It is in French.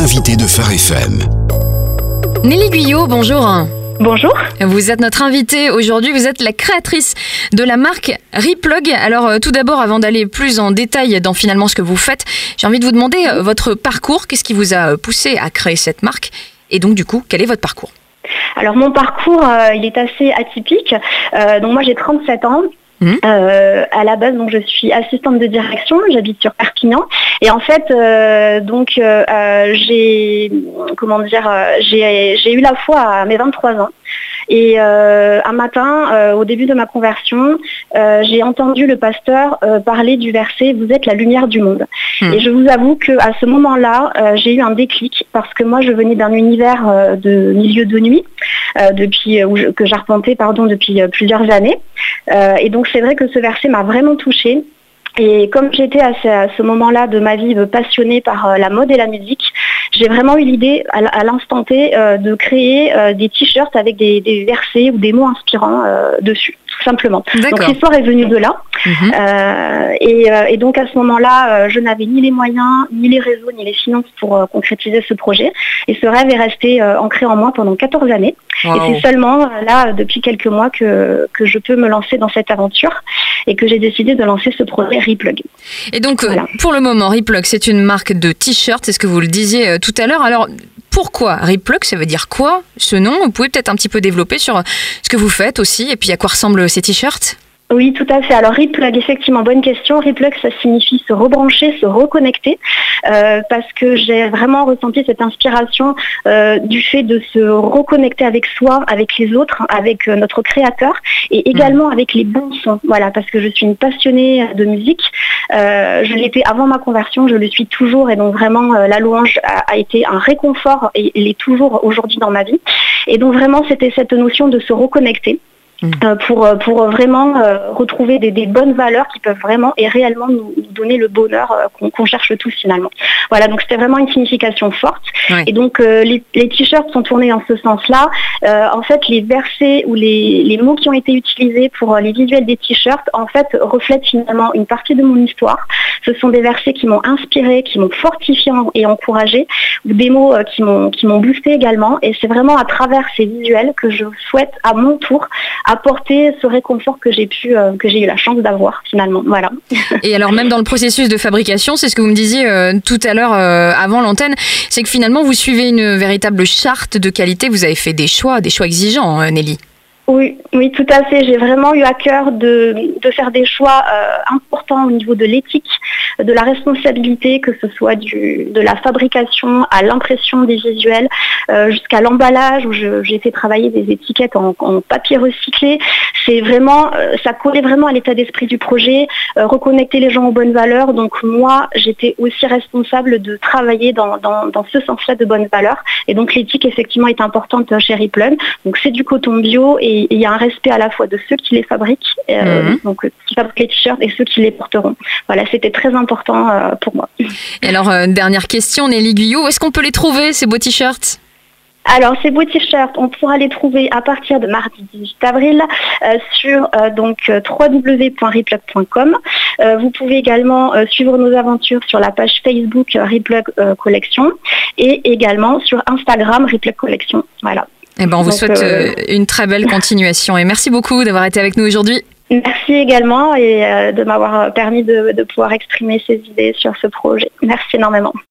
l'invité de Phare FM. Nelly Guyot, bonjour. Bonjour. Vous êtes notre invitée aujourd'hui, vous êtes la créatrice de la marque Replug. Alors tout d'abord, avant d'aller plus en détail dans finalement ce que vous faites, j'ai envie de vous demander votre parcours. Qu'est-ce qui vous a poussé à créer cette marque? Et donc du coup, quel est votre parcours? Alors mon parcours, il est assez atypique. Donc moi j'ai 37 ans. À la base, donc je suis assistante de direction, j'habite sur Perpignan et en fait, j'ai eu la foi à mes 23 ans. Et un matin, au début de ma conversion, j'ai entendu le pasteur parler du verset « Vous êtes la lumière du monde ». Et je vous avoue qu'à ce moment-là, j'ai eu un déclic parce que moi, je venais d'un univers de milieu de nuit que j'arpentais depuis plusieurs années. Et donc, c'est vrai que ce verset m'a vraiment touchée. Et comme j'étais à ce moment-là de ma vie passionnée par la mode et la musique, j'ai vraiment eu l'idée à l'instant T de créer des t-shirts avec des versets ou des mots inspirants dessus, tout simplement. D'accord. Donc l'histoire est venue de là. Et donc à ce moment-là, je n'avais ni les moyens, ni les réseaux, ni les finances pour concrétiser ce projet. Et ce rêve est resté ancré en moi pendant 14 années. Wow. Et c'est seulement là, depuis quelques mois, que je peux me lancer dans cette aventure et que j'ai décidé de lancer ce projet Replug. Et donc, voilà. Pour le moment, Replug, c'est une marque de t-shirts, c'est ce que vous le disiez tout à l'heure. Alors, pourquoi Replug? Ça veut dire quoi, ce nom? Vous pouvez peut-être un petit peu développer sur ce que vous faites aussi, et puis à quoi ressemblent ces t-shirts? Oui, tout à fait. Alors Replug, effectivement, bonne question. Replug, ça signifie se rebrancher, se reconnecter, parce que j'ai vraiment ressenti cette inspiration du fait de se reconnecter avec soi, avec les autres, avec notre créateur, et également avec les bons sons. Voilà, parce que je suis une passionnée de musique. Je l'étais avant ma conversion, je le suis toujours, et donc vraiment la louange a été un réconfort et l'est toujours aujourd'hui dans ma vie. Et donc vraiment, c'était cette notion de se reconnecter. Pour vraiment retrouver des bonnes valeurs qui peuvent vraiment et réellement nous donner le bonheur qu'on cherche tous finalement. Voilà, donc c'était vraiment une signification forte. Ouais. Et donc les t-shirts sont tournés dans ce sens-là. En fait, les versets ou les mots qui ont été utilisés pour les visuels des t-shirts, en fait, reflètent finalement une partie de mon histoire. Ce sont des versets qui m'ont inspirée, qui m'ont fortifiée et encouragée, ou des mots qui m'ont boosté également. Et c'est vraiment à travers ces visuels que je souhaite à mon tour apporter ce réconfort que j'ai eu la chance d'avoir finalement. Voilà. Et alors même dans le processus de fabrication, c'est ce que vous me disiez tout à l'heure avant l'antenne, c'est que finalement vous suivez une véritable charte de qualité. Vous avez fait des choix exigeants, Nelly. Oui, tout à fait. J'ai vraiment eu à cœur de faire des choix importants au niveau de l'éthique, de la responsabilité, que ce soit de la fabrication à l'impression des visuels, jusqu'à l'emballage où j'ai fait travailler des étiquettes en papier recyclé. C'est vraiment, ça collait vraiment à l'état d'esprit du projet, reconnecter les gens aux bonnes valeurs. Donc moi, j'étais aussi responsable de travailler dans ce sens-là de bonnes valeurs. Et donc l'éthique effectivement est importante chez Replug. Donc c'est du coton bio et il y a un respect à la fois de ceux qui les fabriquent, donc qui fabriquent les t-shirts et ceux qui les porteront. Voilà, c'était très important pour moi. Et alors, dernière question, Nelly Guyot, où est-ce qu'on peut les trouver, ces beaux t-shirts ? Alors, ces beaux t-shirts, on pourra les trouver à partir de mardi 18 avril sur www.replug.com. Vous pouvez également suivre nos aventures sur la page Facebook Replug Collection et également sur Instagram Replug Collection. Voilà. Eh ben, on vous souhaite une très belle continuation et merci beaucoup d'avoir été avec nous aujourd'hui. Merci également et de m'avoir permis de pouvoir exprimer ces idées sur ce projet. Merci énormément.